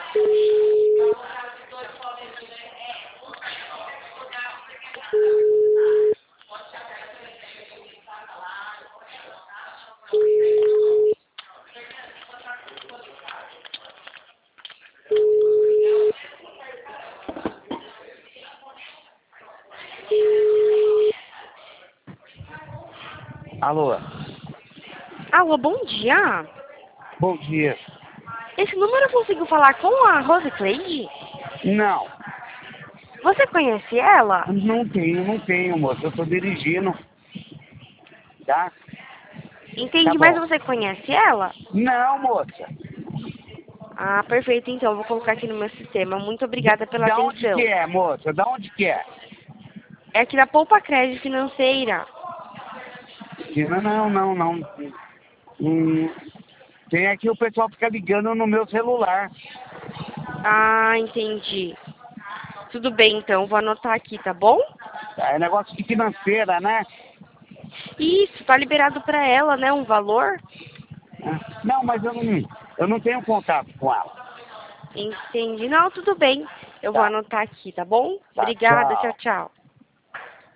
Alô? Alô, bom dia. Bom dia. Esse número eu consigo falar com a Rose Cleide? Não, Você conhece ela? não tenho, moça. Eu tô dirigindo. Tá? Tá Entendi, mas bom. você conhece ela? Não, moça. Ah, perfeito, então. Vou colocar aqui no meu sistema. Muito obrigada pela Da onde que atenção. é, moça? Da onde que é? É aqui da Poupa Crédito Financeira. Não. Tem aqui o pessoal fica ligando no meu celular. Ah, entendi. Tudo bem, então. Vou anotar aqui, tá bom? É negócio de financeira, né? Isso, tá liberado pra ela, né? Um valor? Não, mas eu não tenho contato com ela. Entendi. Não, tudo bem. Eu vou Tá, anotar aqui, tá bom? tá, Obrigada, tchau, tchau. tchau.